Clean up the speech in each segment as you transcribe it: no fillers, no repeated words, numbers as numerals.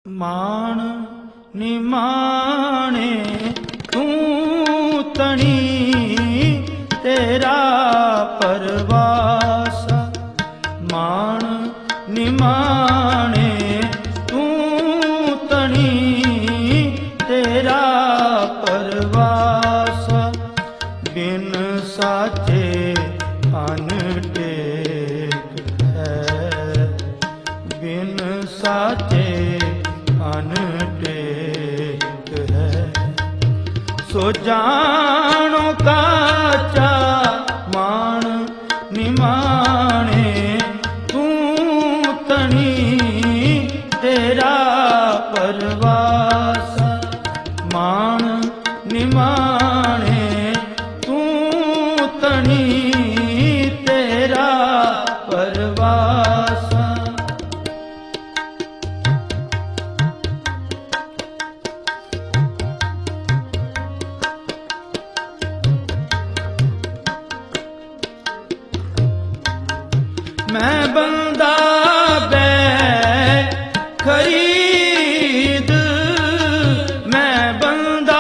ਮਾਣ ਨਿਮਾਣੇ ਤੂੰ ਤਣੀ ਤੇਰਾ ਪਰਵਾਸਾ। ਮਾਣ ਨਿਮਾਣੇ ਤੂੰ ਤਣੀ ਤੇਰਾ ਪਰਵਾਸਾ। ਬਿਨ ਸਾਚੇ ਅਨ ਟੇਕ ਹੈ, ਬਿਨ ਸਾਚੇ ਅਨ ਟੇਕ ਹੈ। ਸੋ ਜਾਣੋ ਕਾਚਾ ਮਾਣ ਨਿਮਾਣੇ ਤੂੰ ਤਣੀ ਤੇਰਾ ਪਰਵਾਸਾ। ਮਾਣ ਨਿਮਾਣੇ ਤੂੰ ਤਣੀ ਤੇਰਾ ਪਰਵਾਸਾ। ਮੈਂ ਬੰਦਾ ਬੈ ਖਰੀਦ, ਮੈਂ ਬੰਦਾ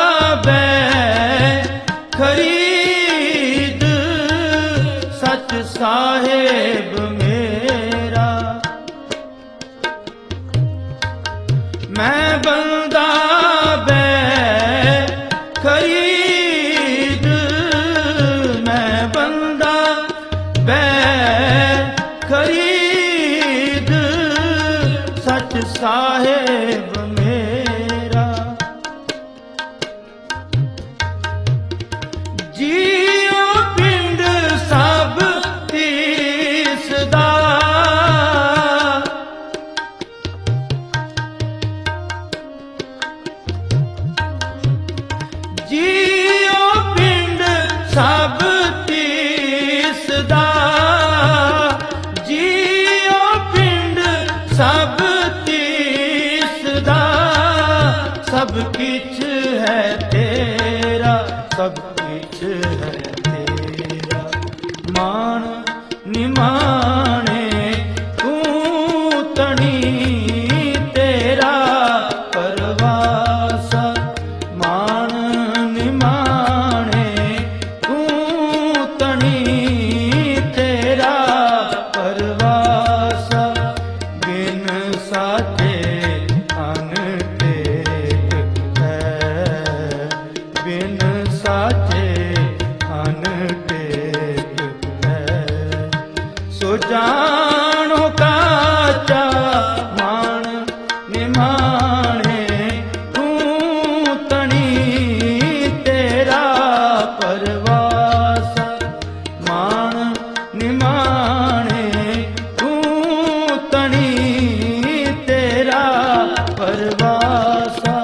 ਬੈ ਖਰੀਦ, ਸੱਚ ਸਾਹਿਬ ਮੇਰਾ। ਮੈਂ ਬੰਦਾ ਬੈ ਖਰੀਦ, ਮੈਂ ਬੰਦਾ ਬੈ ਖਰੀਦ, ਸੱਚ ਸਾਹਿਬ ਮੇਰਾ। ਜੀਉ ਪਿੰਡ ਸਭ ਤੀਸਦਾ, ਜੀਉ ਪਿੰਡ ਸਭ ਤੀਸਦਾ, ਸਭ ਤੀਸਦਾ। ਸਭ ਕਿਛ ਹੈ ਤੇਰਾ, ਸਭ ਕਿਛ ਹੈ ਤੇਰਾ। ਮਾਣ ਨਿਮਾਣੇ ਤੂੰ ਤਣੀ ਤੇਰਾ ਪਰਵਾਸਾ। ਮਾਣ ਨਿਮਾਣੇ ਤੂੰ ਤਣੀ ਤੇਰਾ ਪਰਵਾਸਾ। ਬਿਨ ਸਾਚੇ ਅਨ ਟੇਕ ਹੈ, ਬਿਨ ਸਾਚੇ ਅਨ ਟੇਕ ਹੈ। ਸੋ ਜਾਣੋ ਕਾਚਾ ਮਾਣ ਨਿਮਾਣੇ ਤੂੰ ਤਣੀ ਤੇਰਾ ਪਰਵਾਸਾ। ਮਾਣ ਨਿਮਾਣੇ ਤੂੰ ਤਣੀ ਤੇਰਾ ਪਰਵਾਸਾ।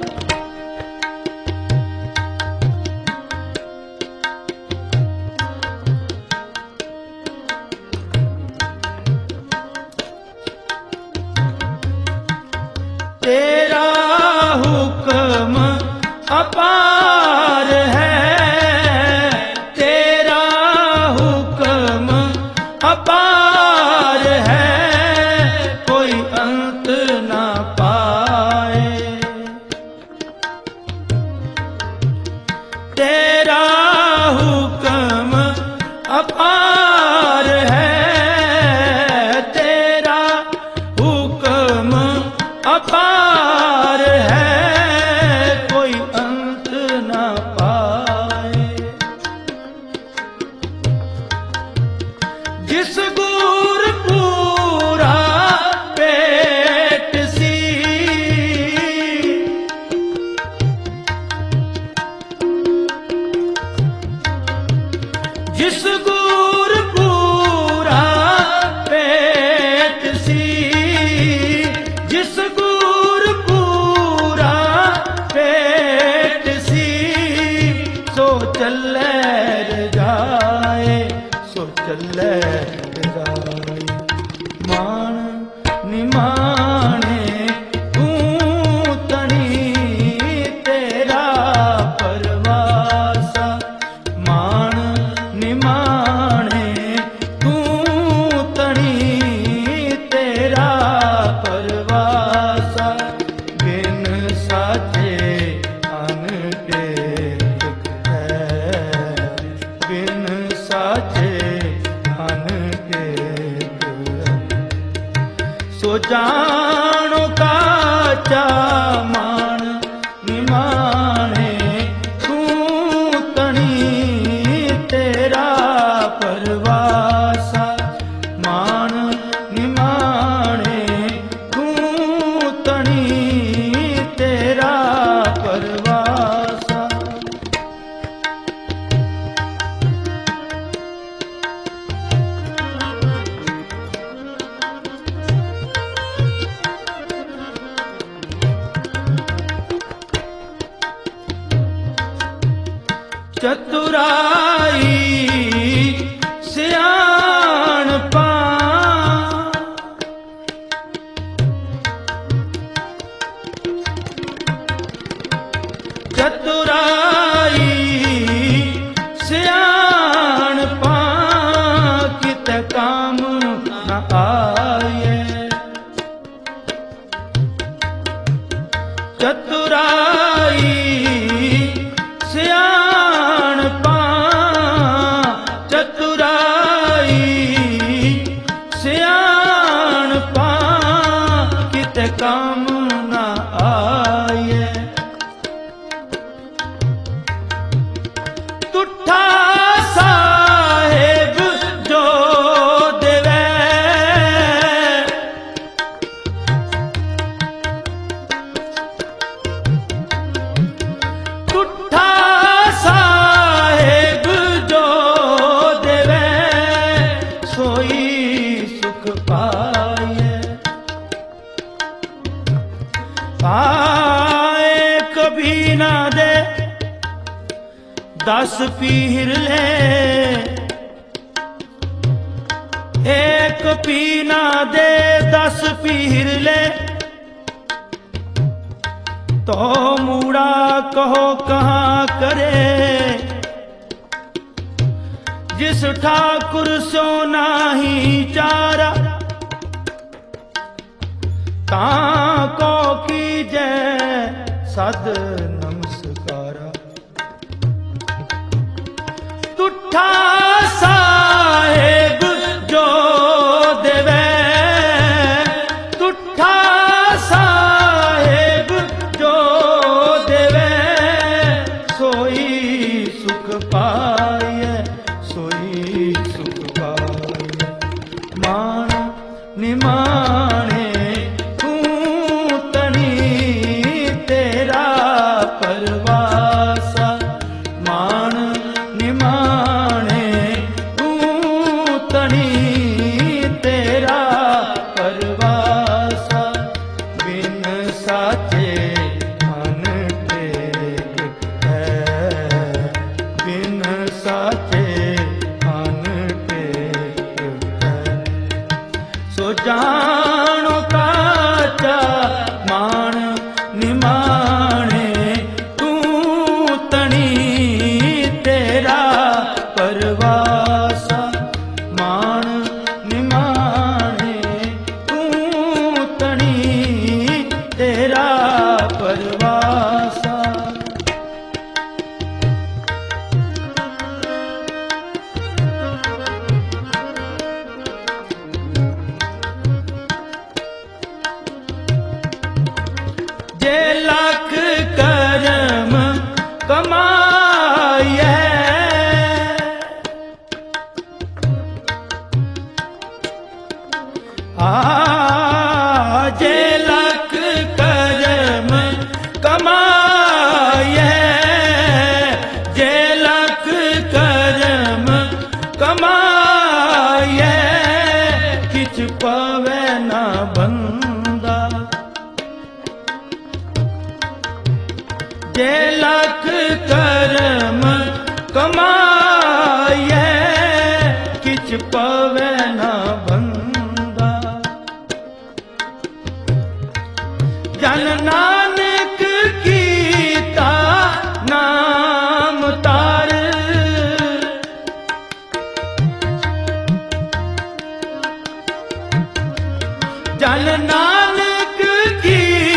ਤੇਰਾ ਹੁਕਮ ਅਪਾਰ ਹੈ, ਤੇਰਾ ਹੁਕਮ ਅਪਾਰ ਹੈ, ਕੋਈ ਅੰਤ ਨਾ ਪਾਏ। ਤੇਰਾ ਹੁਕਮ ਅਪਾਰ ਹੈ, ਤੇਰਾ ਹੁਕਮ ਅਪਾਰ ਹੈ, ਕੋਈ ਅੰਤ ਨਾ ਪਾਏ। ਜਿਸ ਗੁਰ ਪੂਰਾ ਭੇਟ ਸੀ, ਜਿਸ ਗੁਰ ਪੂਰਾ ਭੇਟ ਸੀ, ਜਿਸ ਗੁਰ ਪੂਰਾ बिन साचे अनकेत है, बिन साचे अनकेत है। सो जानो काचा मान निमाने, तू तणी तेरा परवासा। मान निमाने तू तणी तेरा परवासा। चतुराई सियाणपा, चतुराई सियाणपा कित काम न आए। चतुराई सियाणपा, चतुराई सियाणपा कित काम न आए। तुठा साहेब जो देवे, तुठा साहेब जो देवे, सोई सुख पाए। पाए कभी ना दे 10 पीर ले, एक पी ना दे 10 पीर ले। तो मूड़ा कहो कहाँ करे, जिस ठाकुर सो नाही चारा। ताको कीजे सद नमस्कारा। तुठा साहेब जो देवे, तुठा साहेब जो देवे, सोई सुख पाए, सोई सुख पाए। मान निमाने तू तणी तेरा परवासा। मान निमाने तू तणी तेरा परवासा। बिन साचे अनटेक है, बिन साचे अनटेक है। सो जानो काचा मान निमाने, तू तणी तेरा परवासा। मान निमाने तू तणी तेरा परवासा। जे लाख कर्म कमाए, जे लाख कर्म कमाए, जे लाख कर्म कमाए। किछ पवे ना बंदा, जे लाख कर्म कमाए। किछ पवे ना बंदा। जन नानक कीता नाम तार, जन नानक की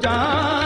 जान